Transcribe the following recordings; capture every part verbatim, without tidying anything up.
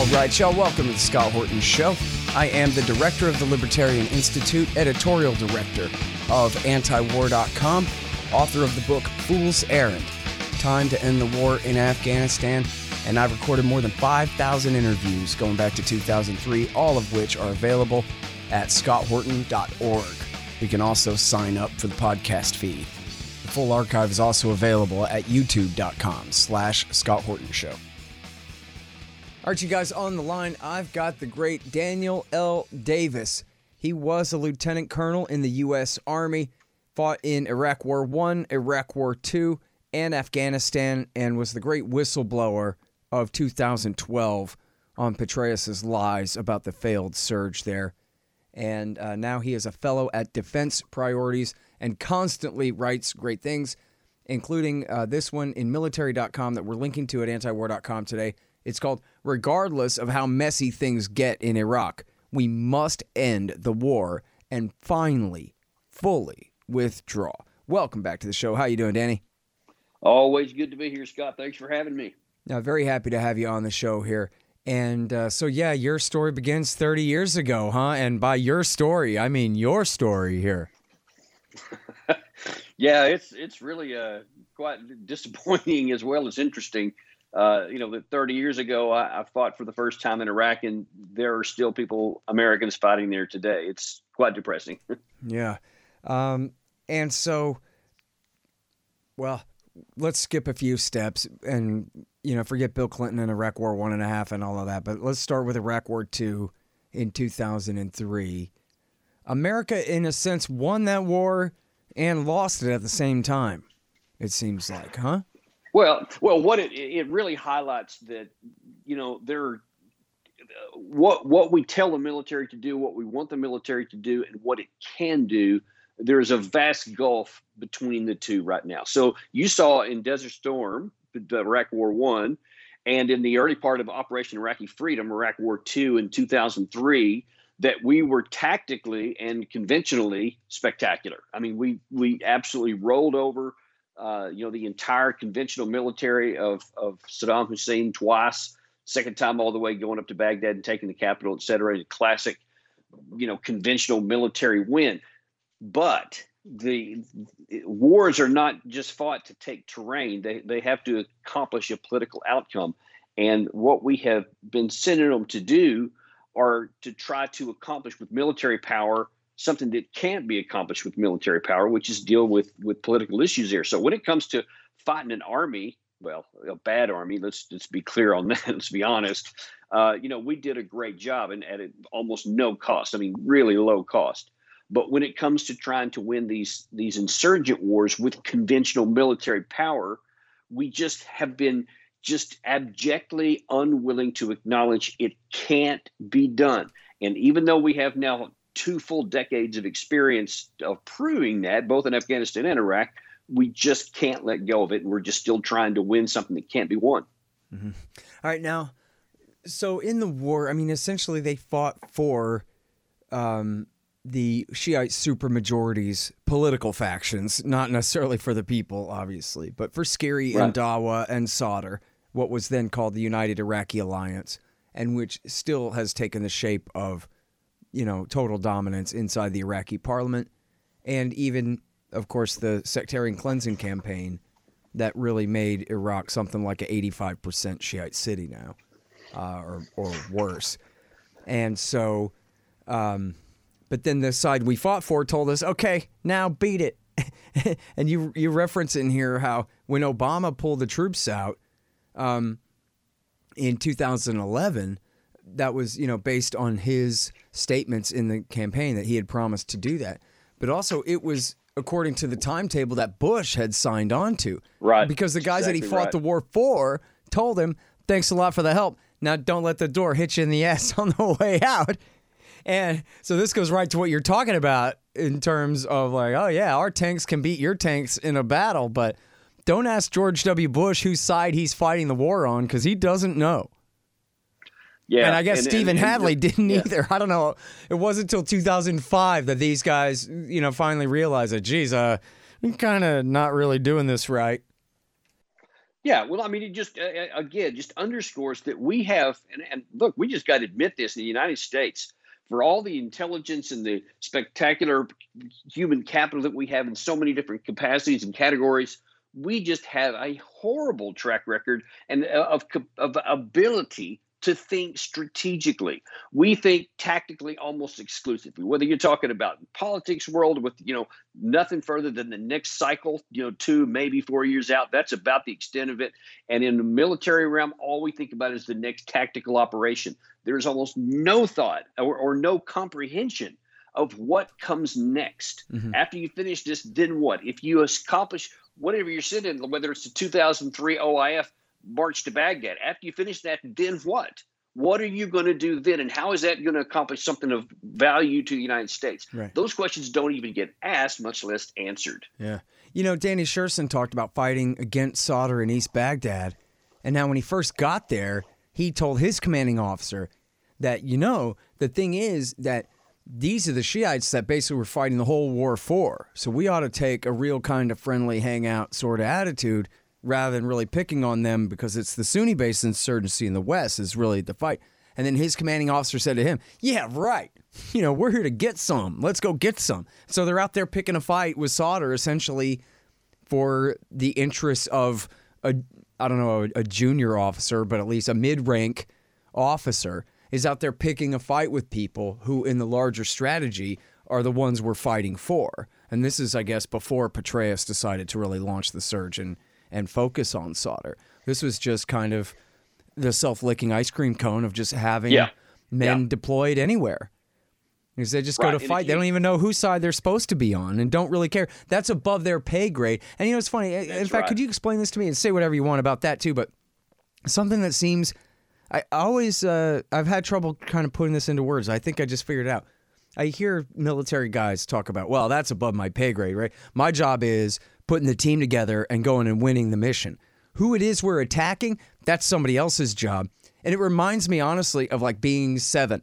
All right, y'all, welcome to the Scott Horton Show. I am the director of the Libertarian Institute, editorial director of antiwar dot com, author of the book Fool's Errand, Time to End the War in Afghanistan, and I've recorded more than five thousand interviews going back to two thousand three, all of which are available at scott horton dot org. You can also sign up for the podcast feed. The full archive is also available at youtube dot com slash Scott Horton Show. All right, you guys, on the line, I've got the great Daniel L. Davis. He was a lieutenant colonel in the U S Army, fought in Iraq War One, Iraq War Two, and Afghanistan, and was the great whistleblower of two thousand twelve on Petraeus' lies about the failed surge there. And uh, now he is a fellow at Defense Priorities and constantly writes great things, including uh, this one in military dot com that we're linking to at antiwar dot com today. It's called Regardless of How Messy Things Get in Iraq, We Must End the War and Finally, Fully Withdraw. Welcome back to the show. How you doing, Danny? Always good to be here, Scott. Thanks for having me. Now, very happy to have you on the show here. And uh, so, yeah, your story begins thirty years ago, huh? And by your story, I mean your story here. Yeah, it's it's really uh, quite disappointing as well as interesting. Uh, you know, that thirty years ago, I, I fought for the first time in Iraq, and there are still people, Americans, fighting there today. It's quite depressing. Yeah. Um, and so, well, let's skip a few steps and, you know, forget Bill Clinton and Iraq War One and a half and all of that. But let's start with Iraq War Two in two thousand three. America, in a sense, won that war and lost it at the same time, it seems like, huh? Well, well, what it it really highlights that, you know, there what what we tell the military to do, what we want the military to do, and what it can do. There's a vast gulf between the two right now. So you saw in Desert Storm, the Iraq War One, and in the early part of Operation Iraqi Freedom, Iraq War Two in two thousand three, that we were tactically and conventionally spectacular. I mean, we we absolutely rolled over, uh, you know, the entire conventional military of of Saddam Hussein twice, second time all the way going up to Baghdad and taking the capital, et cetera. A classic, you know, conventional military win. But the wars are not just fought to take terrain. They they have to accomplish a political outcome. And what we have been sending them to do are to try to accomplish with military power something that can't be accomplished with military power, which is deal with, with political issues there. So when it comes to fighting an army, well, a bad army, let's let's be clear on that. Let's be honest. Uh, you know, we did a great job and at almost no cost. I mean, really low cost. But when it comes to trying to win these these insurgent wars with conventional military power, we just have been just abjectly unwilling to acknowledge it can't be done. And even though we have now two full decades of experience of proving that, both in Afghanistan and Iraq, we just can't let go of it. And we're just still trying to win something that can't be won. Mm-hmm. All right. Now, so in the war, I mean, essentially they fought for um, the Shiite supermajorities, political factions, not necessarily for the people, obviously, but for Scary Right. and Dawa and Sadr, what was then called the United Iraqi Alliance, and which still has taken the shape of, you know, total dominance inside the Iraqi parliament, and even, of course, the sectarian cleansing campaign that really made Iraq something like an eighty-five percent Shiite city now, uh, or or worse. And so, um, but then the side we fought for told us, okay, now beat it. And you you reference in here how when Obama pulled the troops out um, in two thousand eleven, that was, you know, based on his statements in the campaign that he had promised to do that. But also it was according to the timetable that Bush had signed on to. Right. Because the guys Exactly that he fought right. the war for told him, thanks a lot for the help. Now don't let the door hit you in the ass on the way out. And so this goes right to what you're talking about in terms of like, oh, yeah, our tanks can beat your tanks in a battle, but don't ask George W. Bush whose side he's fighting the war on because he doesn't know. Yeah, and I guess and, Stephen and, and, Hadley didn't yeah. either. I don't know. It wasn't until two thousand five that these guys, you know, finally realized that, geez, uh, I'm kind of not really doing this right. Yeah, well, I mean, it just uh, again just underscores that we have, and, and look, we just got to admit this in the United States, for all the intelligence and the spectacular human capital that we have in so many different capacities and categories, we just have a horrible track record and uh, of of ability to think strategically. We think tactically almost exclusively, whether you're talking about politics world with, you know, nothing further than the next cycle, you know, two, maybe four years out. That's about the extent of it. And in the military realm, all we think about is the next tactical operation. There's almost no thought or, or no comprehension of what comes next. Mm-hmm. After you finish this, then what? If you accomplish whatever you're sitting, whether it's the two thousand three O I F march to Baghdad, after you finish that, then what? What are you going to do then? And how is that going to accomplish something of value to the United States? Right. Those questions don't even get asked, much less answered. Yeah. You know, Danny Sherson talked about fighting against Sadr in East Baghdad. And now when he first got there, he told his commanding officer that, you know, the thing is that these are the Shiites that basically were fighting the whole war for. So we ought to take a real kind of friendly hangout sort of attitude rather than really picking on them, because it's the Sunni-based insurgency in the West is really the fight. And then his commanding officer said to him, yeah, right. You know, we're here to get some. Let's go get some. So they're out there picking a fight with Sadr essentially for the interests of, a, I don't know, a, a junior officer, but at least a mid-rank officer is out there picking a fight with people who in the larger strategy are the ones we're fighting for. And this is, I guess, before Petraeus decided to really launch the surge and and focus on Sadr. This was just kind of the self-licking ice cream cone of just having yeah. men yeah. deployed anywhere. Because they just right. go to and fight. You, they don't even know whose side they're supposed to be on and don't really care. That's above their pay grade. And, you know, it's funny. In fact, right. could you explain this to me and say whatever you want about that, too? But something that seems... I always... Uh, I've had trouble kind of putting this into words. I think I just figured it out. I hear military guys talk about, well, that's above my pay grade, right? My job is putting the team together and going and winning the mission. Who it is we're attacking, that's somebody else's job. And it reminds me, honestly, of like being seven.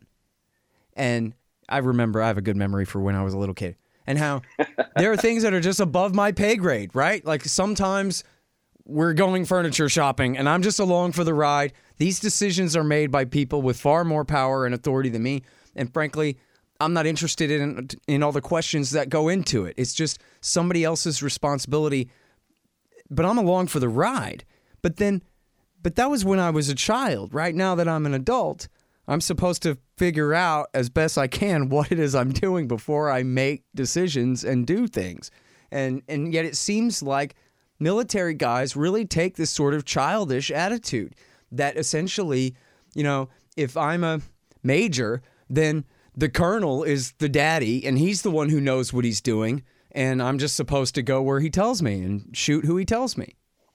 And I remember, I have a good memory for when I was a little kid. And how there are things that are just above my pay grade, right? Like sometimes we're going furniture shopping and I'm just along for the ride. These decisions are made by people with far more power and authority than me. And frankly, I'm not interested in in all the questions that go into it. It's just somebody else's responsibility, but I'm along for the ride. But then, but that was when I was a child. Right now that I'm an adult, I'm supposed to figure out as best I can what it is I'm doing before I make decisions and do things. And and yet it seems like military guys really take this sort of childish attitude that essentially, you know, if I'm a major, then the colonel is the daddy, and he's the one who knows what he's doing, and I'm just supposed to go where he tells me and shoot who he tells me.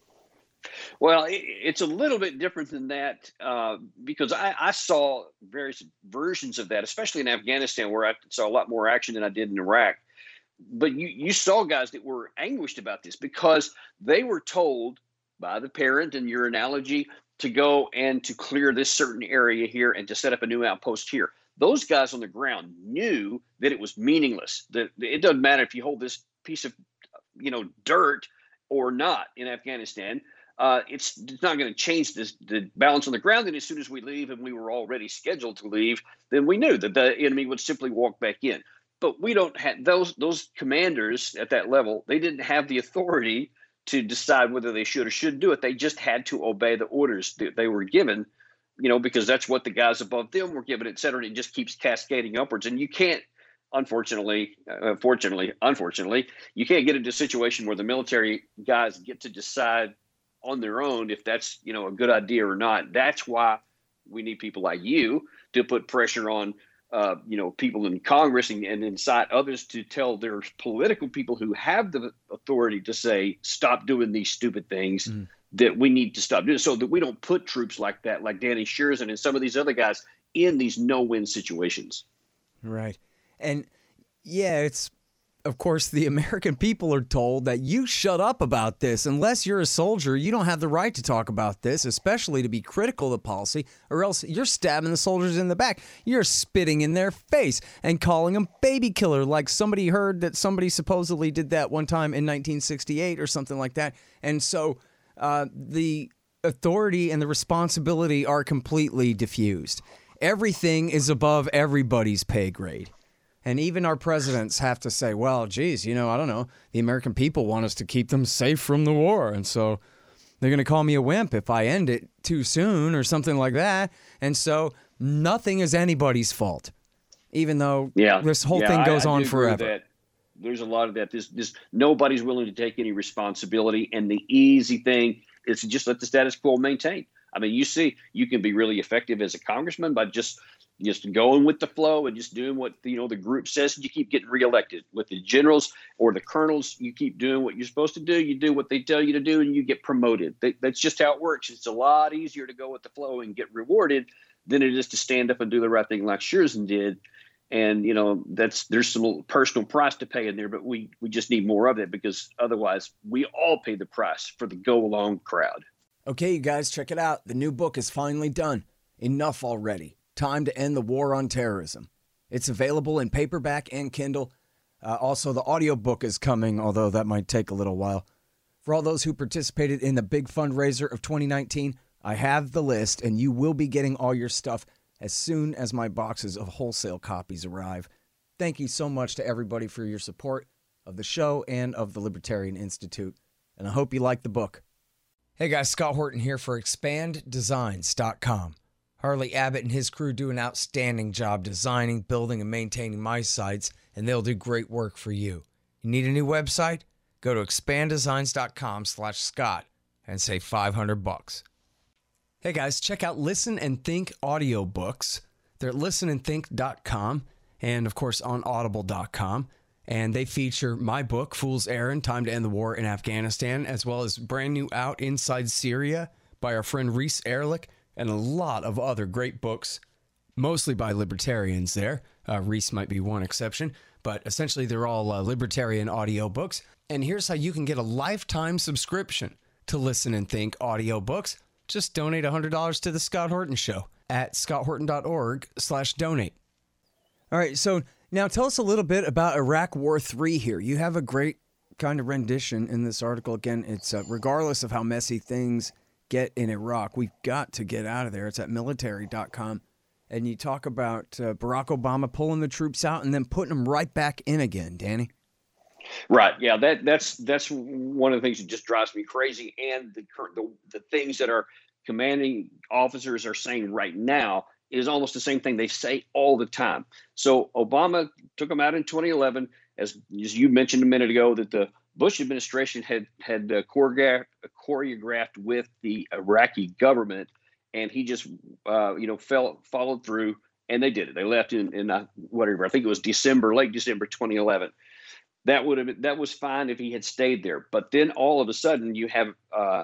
Well, it, it's a little bit different than that uh, because I, I saw various versions of that, especially in Afghanistan, where I saw a lot more action than I did in Iraq. But you, you saw guys that were anguished about this because they were told by the parent, in your analogy, to go and to clear this certain area here and to set up a new outpost here. Those guys on the ground knew that it was meaningless. That it doesn't matter if you hold this piece of, you know, dirt or not in Afghanistan. Uh, it's, it's not going to change this, the balance on the ground. And as soon as we leave, and we were already scheduled to leave, then we knew that the enemy would simply walk back in. But we don't have those those commanders at that level. They didn't have the authority to decide whether they should or shouldn't do it. They just had to obey the orders that they were given. You know, because that's what the guys above them were given, et cetera. And it just keeps cascading upwards. And you can't, unfortunately, uh, fortunately, unfortunately, you can't get into a situation where the military guys get to decide on their own if that's, you know, a good idea or not. That's why we need people like you to put pressure on, uh, you know, people in Congress and, and incite others to tell their political people who have the authority to say, stop doing these stupid things. Mm. That we need to stop doing so that we don't put troops like that, like Danny Sherson and some of these other guys, in these no-win situations. Right. And, yeah, it's, of course, the American people are told that you shut up about this. Unless you're a soldier, you don't have the right to talk about this, especially to be critical of the policy, or else you're stabbing the soldiers in the back. You're spitting in their face and calling them baby killer, like somebody heard that somebody supposedly did that one time in nineteen sixty-eight or something like that. And so... uh, the authority and the responsibility are completely diffused. Everything is above everybody's pay grade. And even our presidents have to say, well, geez, you know, I don't know. The American people want us to keep them safe from the war. And so they're going to call me a wimp if I end it too soon or something like that. And so nothing is anybody's fault, even though yeah. this whole yeah, thing goes I, I on do agree with forever. that. There's a lot of that. This, this, nobody's willing to take any responsibility. And the easy thing is to just let the status quo maintain. I mean, you see, you can be really effective as a congressman by just just going with the flow and just doing what, you know, the group says, and you keep getting reelected. With the generals or the colonels, you keep doing what you're supposed to do. You do what they tell you to do, and you get promoted. That, that's just how it works. It's a lot easier to go with the flow and get rewarded than it is to stand up and do the right thing like Scherzen did. And, you know, that's there's some personal price to pay in there, but we we just need more of it, because otherwise we all pay the price for the go along crowd. Okay, you guys, check it out. The new book is finally done. Enough already. Time to End the War on Terrorism. It's available in paperback and Kindle. Uh, also, the audiobook is coming, although that might take a little while. For all those who participated in the big fundraiser of twenty nineteen, I have the list, and you will be getting all your stuff as soon as my boxes of wholesale copies arrive. Thank you so much to everybody for your support of the show and of the Libertarian Institute, and I hope you like the book. Hey guys, Scott Horton here for expand designs dot com. Harley Abbott and his crew do an outstanding job designing, building, and maintaining my sites, and they'll do great work for you. You need a new website? Go to expand designs dot com slash Scott and save five hundred bucks. Hey guys, check out Listen and Think audiobooks. They're at listen and think dot com and, of course, on audible dot com. And they feature my book, Fool's Errand, Time to End the War in Afghanistan, as well as brand new Out Inside Syria by our friend Reese Erlich, and a lot of other great books, mostly by libertarians there. Uh, Reese might be one exception, but essentially they're all uh, libertarian audiobooks. And here's how you can get a lifetime subscription to Listen and Think audiobooks. Just donate one hundred dollars to The Scott Horton Show at scott horton dot org slash donate. All right, so now tell us a little bit about Iraq War three here. You have a great kind of rendition in this article. Again, it's uh, regardless of how messy things get in Iraq, we've got to get out of there. It's at military dot com. And you talk about uh, Barack Obama pulling the troops out and then putting them right back in again, Danny. Right. Yeah, that that's that's one of the things that just drives me crazy. And the the, the things that our commanding officers are saying right now is almost the same thing they say all the time. So Obama took them out in twenty eleven, as, as you mentioned a minute ago, that the Bush administration had had uh, choreographed, choreographed with the Iraqi government, and he just uh, you know fell followed through, and they did it. They left in in uh, whatever I think it was December, late December twenty eleven. That would have been, that was fine if he had stayed there. But then all of a sudden you have uh,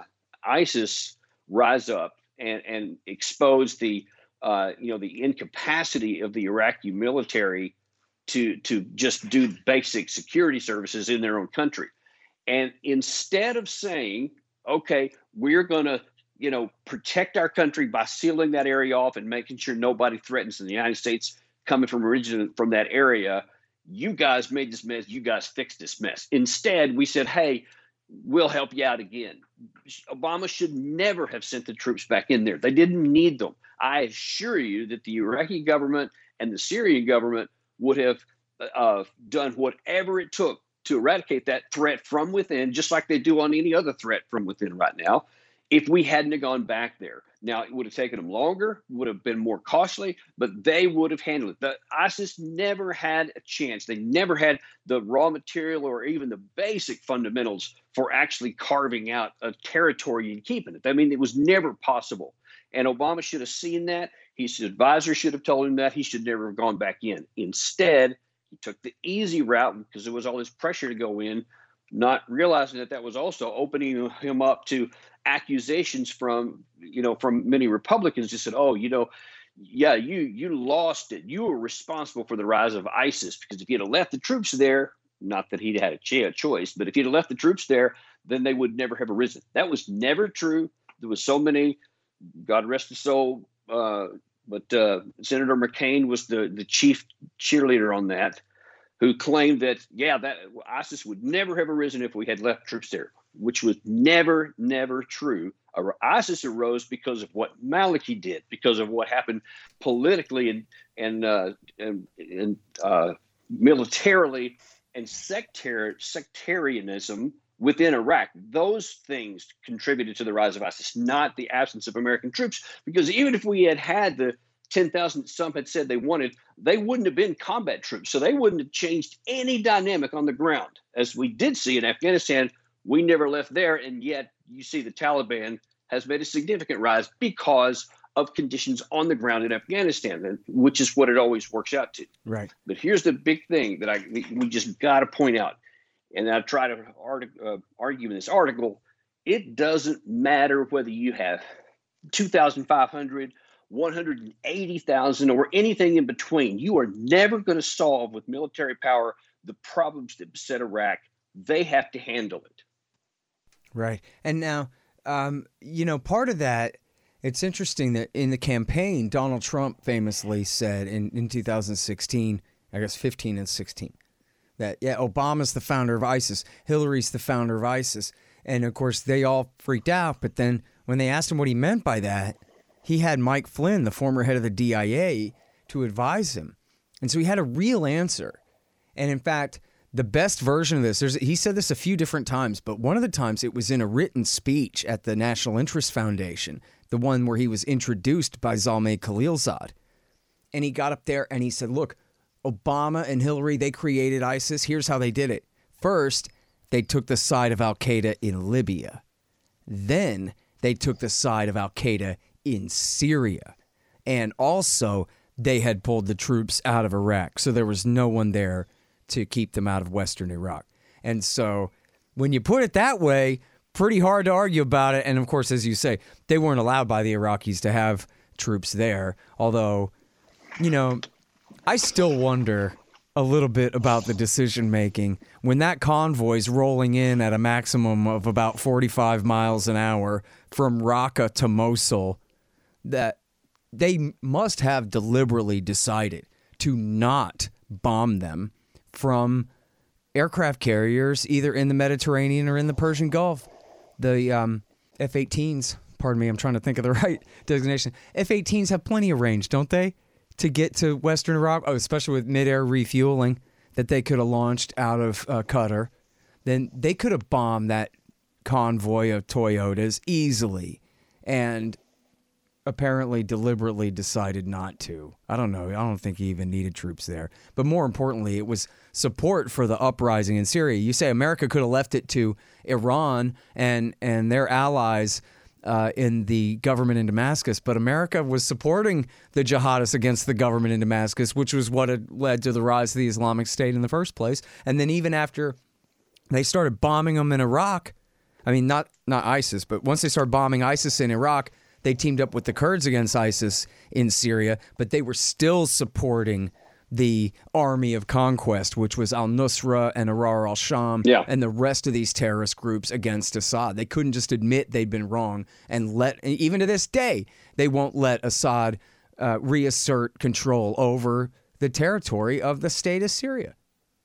ISIS rise up and and expose the uh, you know the incapacity of the Iraqi military to to just do basic security services in their own country. And instead of saying, okay, we're going to, you know, protect our country by sealing that area off and making sure nobody threatens the United States coming from origin from that area, you guys made this mess. You guys fixed this mess. Instead, we said, hey, we'll help you out again. Obama should never have sent the troops back in there. They didn't need them. I assure you that the Iraqi government and the Syrian government would have uh, done whatever it took to eradicate that threat from within, just like they do on any other threat from within right now, if we hadn't have gone back there. Now, it would have taken them longer, would have been more costly, but they would have handled it. The ISIS never had a chance. They never had the raw material or even the basic fundamentals for actually carving out a territory and keeping it. I mean, it was never possible. And Obama should have seen that. His advisor should have told him that. He should never have gone back in. Instead, he took the easy route because there was all this pressure to go in, not realizing that that was also opening him up to accusations from, you know, from many Republicans who said, oh, you know, yeah, you you lost it. You were responsible for the rise of ISIS, because if you'd have left the troops there, not that he'd had a ch- choice, but if he'd have left the troops there, then they would never have arisen. That was never true. There was so many, God rest his soul, uh, but uh, Senator McCain was the, the chief cheerleader on that, who claimed that, yeah, that ISIS would never have arisen if we had left troops there. which was never, never true. ISIS arose because of what Maliki did, because of what happened politically and and uh, and, and uh, militarily and sectari- sectarianism within Iraq. Those things contributed to the rise of ISIS, not the absence of American troops. Because even if we had had the ten thousand some had said they wanted, they wouldn't have been combat troops. So they wouldn't have changed any dynamic on the ground. As we did see in Afghanistan, we never left there. And yet you see the Taliban has made a significant rise because of conditions on the ground in Afghanistan, which is what it always works out to. Right. But here's the big thing that I we just got to point out. And I try to art, uh, argue in this article, it doesn't matter whether you have two thousand five hundred, one hundred eighty thousand, or anything in between. You are never going to solve with military power the problems that beset Iraq. They have to handle it. Right. And now, um, you know, part of that, it's interesting that in the campaign, Donald Trump famously said in, in two thousand sixteen, I guess fifteen and sixteen, that, yeah, Obama's the founder of ISIS, Hillary's the founder of ISIS. And, of course, they all freaked out. But then when they asked him what he meant by that, he had Mike Flynn, the former head of the D I A, to advise him. And so he had a real answer. And, in fact, the best version of this, there's, he said this a few different times, but one of the times it was in a written speech at the National Interest Foundation, the one where he was introduced by Zalmay Khalilzad. And he got up there and he said, look, Obama and Hillary, they created ISIS. Here's how they did it. First, they took the side of al-Qaeda in Libya. Then they took the side of al-Qaeda in Syria. And also, they had pulled the troops out of Iraq. So there was no one there to keep them out of Western Iraq. And so when you put it that way, pretty hard to argue about it. And of course, as you say, they weren't allowed by the Iraqis to have troops there. Although, you know, I still wonder a little bit about the decision making when that convoy's rolling in at a maximum of about forty-five miles an hour from Raqqa to Mosul, that they must have deliberately decided to not bomb them from aircraft carriers either in the Mediterranean or in the Persian Gulf. The um, F eighteens, pardon me, I'm trying to think of the right designation. F eighteens have plenty of range, don't they, to get to Western Iraq, oh, especially with mid-air refueling that they could have launched out of uh, Qatar. Then they could have bombed that convoy of Toyotas easily and apparently deliberately decided not to. I don't know. I don't think he even needed troops there. But more importantly, it was support for the uprising in Syria. You say America could have left it to Iran and, and their allies uh, in the government in Damascus, but America was supporting the jihadists against the government in Damascus, which was what had led to the rise of the Islamic State in the first place. And then even after they started bombing them in Iraq, I mean, not, not ISIS, but once they started bombing ISIS in Iraq, they teamed up with the Kurds against ISIS in Syria, but they were still supporting the army of conquest, which was al-Nusra and Ahrar al-Sham yeah. and the rest of these terrorist groups against Assad. They couldn't just admit they'd been wrong and let, even to this day, they won't let Assad uh, reassert control over the territory of the state of Syria.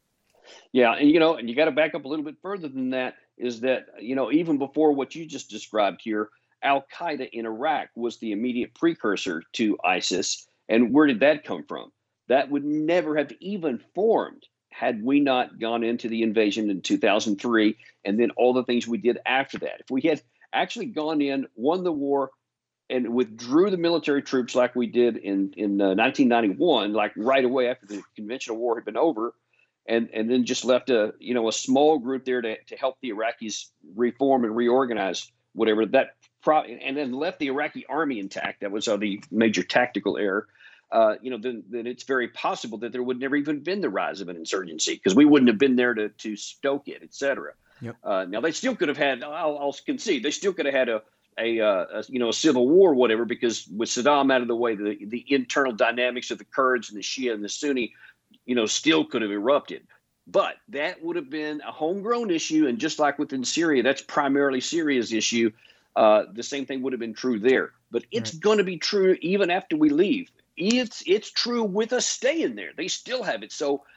Yeah, and you know, and you got to back up a little bit further than that, is that, you know, even before what you just described here, Al-Qaeda in Iraq was the immediate precursor to ISIS. And where did that come from? That would never have even formed had we not gone into the invasion in two thousand three and then all the things we did after that. If we had actually gone in, won the war, and withdrew the military troops like we did in, in uh, nineteen ninety-one, like right away after the conventional war had been over, and, and then just left a, you know, a small group there to, to help the Iraqis reform and reorganize, whatever that, pro- and then left the Iraqi army intact. That was uh, the major tactical error. Uh, you know, then, then it's very possible that there would never even been the rise of an insurgency because we wouldn't have been there to to stoke it, et cetera. Yep. Uh, now they still could have had. I'll, I'll concede they still could have had a a, uh, a you know a civil war, or whatever, because with Saddam out of the way, the the internal dynamics of the Kurds and the Shia and the Sunni, you know, still could have erupted. But that would have been a homegrown issue, and just like within Syria, that's primarily Syria's issue. Uh, the same thing would have been true there. But it's right. going to be true even after we leave. It's it's true with us staying there. They still have it. So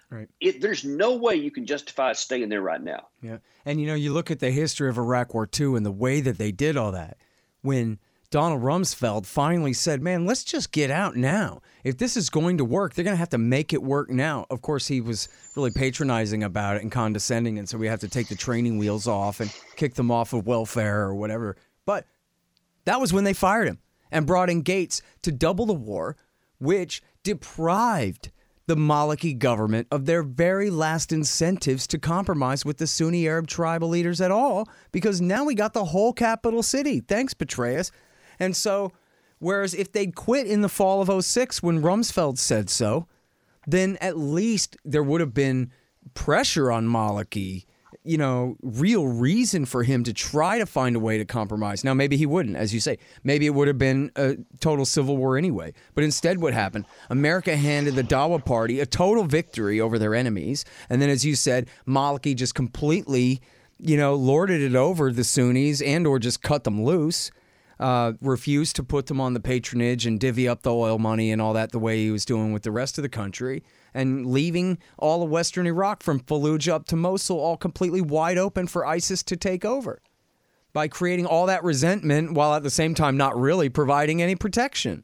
Right. It, there's no way you can justify staying there right now. Yeah. And, you know, you look at the history of Iraq War Two and the way that they did all that. When Donald Rumsfeld finally said, man, let's just get out now. If this is going to work, they're going to have to make it work now. Of course, he was really patronizing about it and condescending, and so we have to take the training wheels off and kick them off of welfare or whatever. But that was when they fired him and brought in Gates to double the war, which deprived the Maliki government of their very last incentives to compromise with the Sunni Arab tribal leaders at all, because now we got the whole capital city. Thanks, Petraeus. And so, whereas if they'd quit in the fall of oh six when Rumsfeld said so, then at least there would have been pressure on Maliki, you know, real reason for him to try to find a way to compromise. Now, maybe he wouldn't, as you say. Maybe it would have been a total civil war anyway. But instead what happened? America handed the Dawa party a total victory over their enemies. And then, as you said, Maliki just completely, you know, lorded it over the Sunnis and or just cut them loose. Uh, refused to put them on the patronage and divvy up the oil money and all that the way he was doing with the rest of the country, and leaving all of western Iraq from Fallujah up to Mosul all completely wide open for ISIS to take over by creating all that resentment while at the same time not really providing any protection.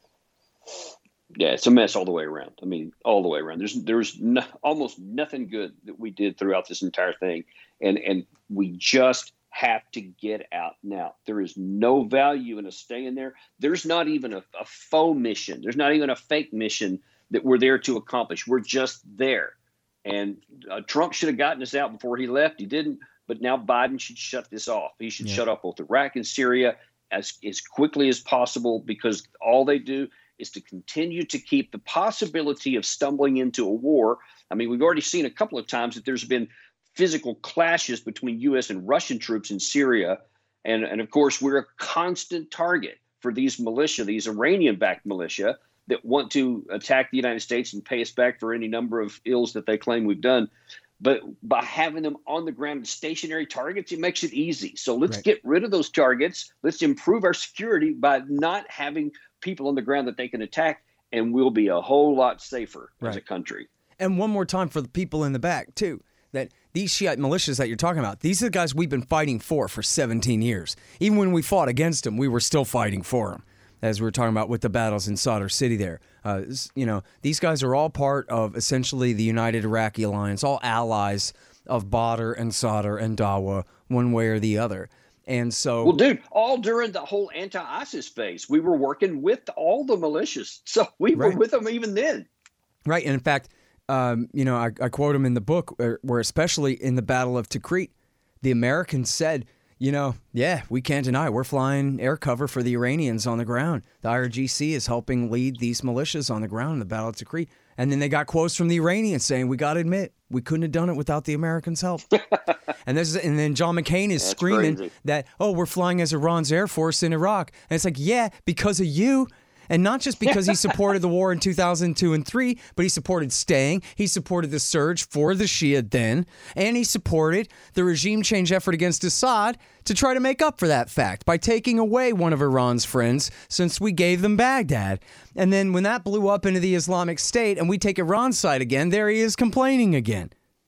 Yeah, it's a mess all the way around. I mean, all the way around. There's there's no, almost nothing good that we did throughout this entire thing, and and we just have to get out now. There is no value in us staying there. There's not even a, a faux mission. There's not even a fake mission that we're there to accomplish. We're just there. And uh, Trump should have gotten us out before he left. He didn't. But now Biden should shut this off. He should yeah. shut off both Iraq and Syria as, as quickly as possible, because all they do is to continue to keep the possibility of stumbling into a war. I mean, we've already seen a couple of times that there's been physical clashes between U S and Russian troops in Syria. And, and of course, we're a constant target for these militia, these Iranian-backed militia that want to attack the United States and pay us back for any number of ills that they claim we've done. But by having them on the ground as stationary targets, it makes it easy. So let's right. get rid of those targets. Let's improve our security by not having people on the ground that they can attack, and we'll be a whole lot safer right. as a country. And one more time for the people in the back, too, that these Shiite militias that you're talking about, these are the guys we've been fighting for for seventeen years. Even when we fought against them, we were still fighting for them, as we were talking about with the battles in Sadr City there. Uh, you know, these guys are all part of essentially the United Iraqi Alliance, all allies of Badr and Sadr and Dawa, one way or the other. And so, well, dude, all during the whole anti-ISIS phase, we were working with all the militias. So we were right. with them even then. Right. And in fact, Um, you know, I, I quote him in the book where, where especially in the Battle of Tikrit, the Americans said, you know, yeah, we can't deny we're flying air cover for the Iranians on the ground. The I R G C is helping lead these militias on the ground in the Battle of Tikrit. And then they got quotes from the Iranians saying, we got to admit, we couldn't have done it without the Americans' help. and this is, and then John McCain is That's screaming crazy. that, oh, we're flying as Iran's Air Force in Iraq. And it's like, yeah, because of you. And not just because he supported the war in two thousand two and three, but he supported staying. He supported the surge for the Shia then. And he supported the regime change effort against Assad to try to make up for that fact by taking away one of Iran's friends since we gave them Baghdad. And then when that blew up into the Islamic State and we take Iran's side again, there he is complaining again.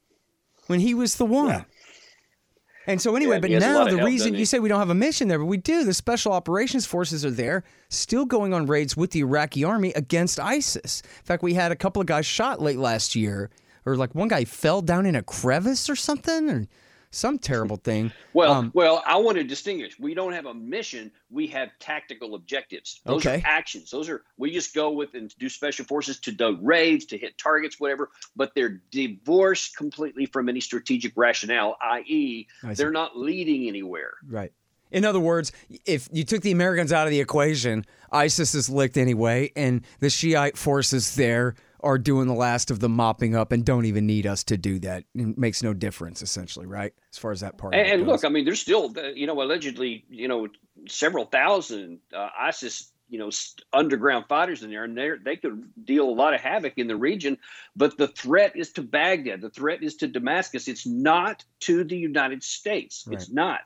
When he was the one. Yeah. And so anyway, yeah, but now the help, reason you say we don't have a mission there, but we do. The Special Operations Forces are there, still going on raids with the Iraqi army against ISIS. In fact, we had a couple of guys shot late last year, or like one guy fell down in a crevice or something, or some terrible thing. Well, um, well, I want to distinguish. We don't have a mission. We have tactical objectives. Those okay. are actions. Those are, we just go with and do special forces to do raids, to hit targets, whatever, but they're divorced completely from any strategic rationale, that is they're not leading anywhere. Right. In other words, if you took the Americans out of the equation, ISIS is licked anyway, and the Shiite forces there are doing the last of the mopping up and don't even need us to do that. It makes no difference, essentially, right? As far as that part. And, of it and goes. look, I mean, there's still, you know, allegedly, you know, several thousand uh, ISIS, you know, underground fighters in there, and they they could deal a lot of havoc in the region. But the threat is to Baghdad. The threat is to Damascus. It's not to the United States. Right. It's not.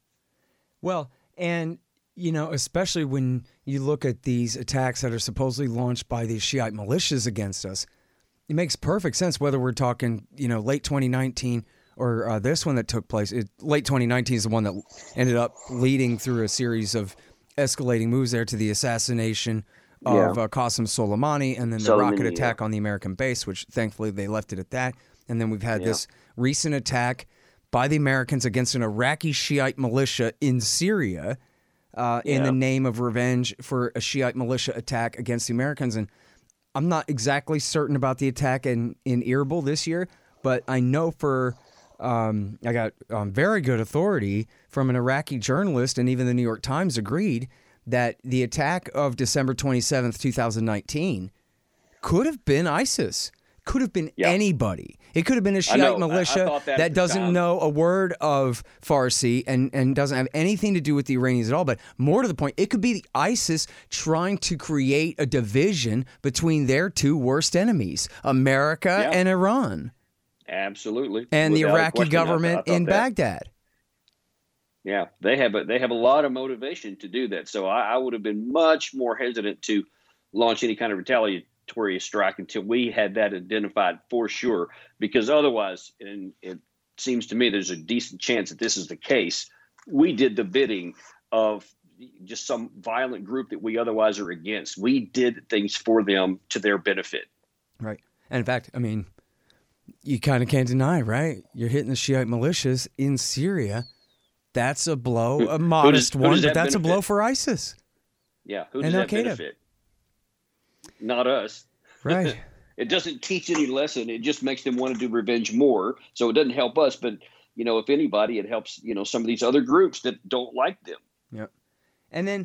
Well, and you know, especially when you look at these attacks that are supposedly launched by these Shiite militias against us, It makes perfect sense whether we're talking, you know, late twenty nineteen or uh, this one that took place. It, late twenty nineteen is the one that ended up leading through a series of escalating moves there to the assassination of yeah. uh, Qasem Soleimani and then the Soleimani, rocket attack yeah. on the American base, which thankfully they left it at that. And then we've had yeah. this recent attack by the Americans against an Iraqi Shiite militia in Syria uh, yeah. in the name of revenge for a Shiite militia attack against the Americans. And I'm not exactly certain about the attack in, in Erbil this year, but I know for um, I got um, very good authority from an Iraqi journalist, and even the New York Times agreed that the attack of December twenty-seventh, twenty nineteen could have been ISIS. Could have been yeah. anybody. It could have been a Shiite militia I, I that, that doesn't time. know a word of Farsi and, and doesn't have anything to do with the Iranians at all. But more to the point, it could be the ISIS trying to create a division between their two worst enemies, America yeah. and Iran. Absolutely. And Without the Iraqi government I, I in that. Baghdad. Yeah, they have a, they have a lot of motivation to do that. So I, I would have been much more hesitant to launch any kind of retaliatory strike until we had that identified for sure, because otherwise, and it seems to me there's a decent chance that this is the case, we did the bidding of just some violent group that we otherwise are against. We did things for them to their benefit. Right. And in fact, I mean, you kind of can't deny, right? You're hitting the Shiite militias in Syria. That's a blow, a modest does, one, but that that's benefit? a blow for ISIS. Yeah, who does that benefit? Not us. Right. It doesn't teach any lesson. It just makes them want to do revenge more. So it doesn't help us. But, you know, if anybody, it helps, you know, some of these other groups that don't like them. Yeah. And then,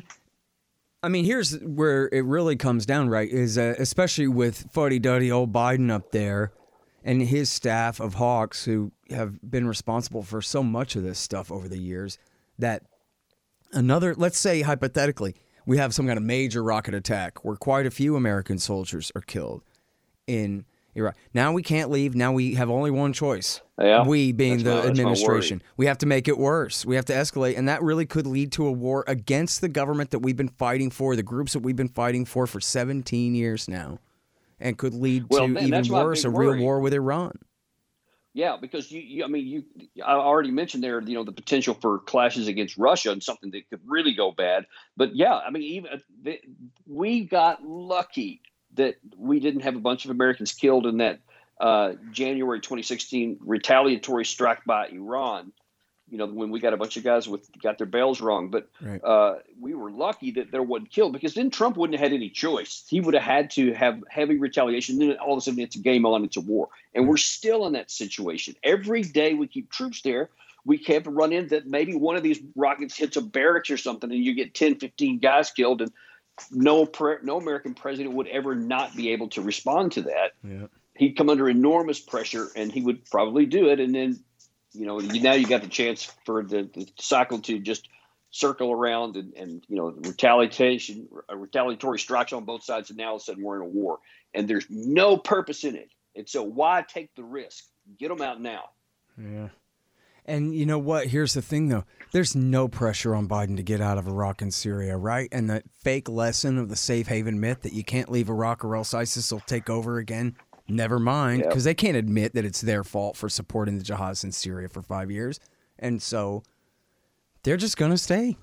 I mean, here's where it really comes down, right, is uh, especially with fuddy-duddy old Biden up there and his staff of hawks who have been responsible for so much of this stuff over the years, that another, let's say hypothetically, we have some kind of major rocket attack where quite a few American soldiers are killed in Iraq. Now we can't leave. Now we have only one choice. Yeah, we being the my, administration. We have to make it worse. We have to escalate. And that really could lead to a war against the government that we've been fighting for, the groups that we've been fighting for for seventeen years now. And could lead well, to man, even worse, a real worry. war with Iran. Yeah, because you, you, I mean, you, I already mentioned there, you know, the potential for clashes against Russia and something that could really go bad. But yeah, I mean, even they, we got lucky that we didn't have a bunch of Americans killed in that uh, January twenty sixteen retaliatory strike by Iran. You know, when we got a bunch of guys with got their bells rung, but right. uh, we were lucky that there wasn't killed, because then Trump wouldn't have had any choice. He would have had to have heavy retaliation. Then all of a sudden it's a game on, it's a war. And we're still in that situation. Every day we keep troops there, we have to run in that maybe one of these rockets hits a barracks or something and you get ten, fifteen guys killed, and no pre- no American president would ever not be able to respond to that. Yeah. He'd come under enormous pressure and he would probably do it. And then, you know, now you got the chance for the, the cycle to just circle around and, and you know, retaliation, retaliatory strikes on both sides. And now all of a sudden we're in a war and there's no purpose in it. And so why take the risk? Get them out now. Yeah. And you know what? Here's the thing, though. There's no pressure on Biden to get out of Iraq and Syria, right? And that fake lesson of the safe haven myth that you can't leave Iraq or else ISIS will take over again. Never mind, because yep. they can't admit that it's their fault for supporting the jihadists in Syria for five years. And so they're just going to stay.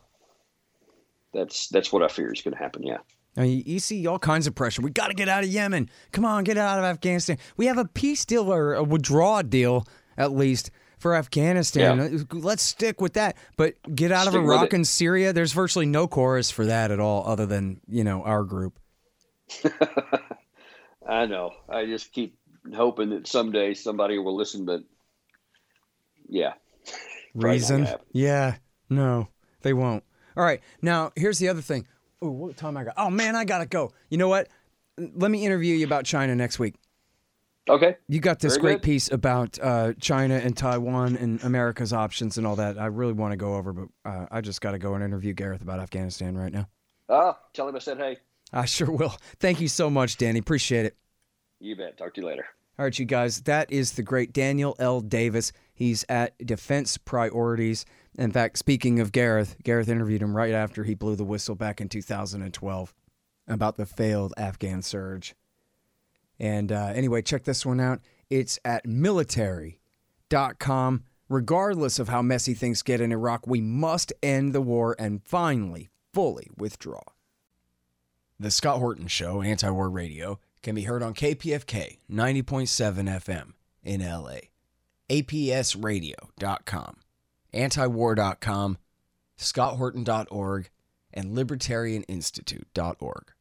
That's that's what I fear is going to happen, yeah. I mean, you see all kinds of pressure. We got to get out of Yemen. Come on, get out of Afghanistan. We have a peace deal or a withdrawal deal, at least, for Afghanistan. Yeah. Let's stick with that. But get out stick of Iraq and Syria, there's virtually no chorus for that at all other than, you know, our group. I know. I just keep hoping that someday somebody will listen, but yeah. Reason? Yeah. No, they won't. All right. Now, here's the other thing. Oh, what time I got? Oh, man, I got to go. You know what? Let me interview you about China next week. Okay. You got this Very great good. piece about uh, China and Taiwan and America's options and all that. I really want to go over, but uh, I just got to go and interview Gareth about Afghanistan right now. Ah, tell him I said hey. I sure will. Thank you so much, Danny. Appreciate it. You bet. Talk to you later. All right, you guys. That is the great Daniel L. Davis. He's at Defense Priorities. In fact, speaking of Gareth, Gareth interviewed him right after he blew the whistle back in two thousand twelve about the failed Afghan surge. And uh, anyway, check this one out. It's at military dot com. Regardless of how messy things get in Iraq, we must end the war and finally fully withdraw. The Scott Horton Show, Anti-War Radio, can be heard on K P F K ninety point seven F M in L A, A P S radio dot com, antiwar dot com, scott horton dot org, and libertarian institute dot org.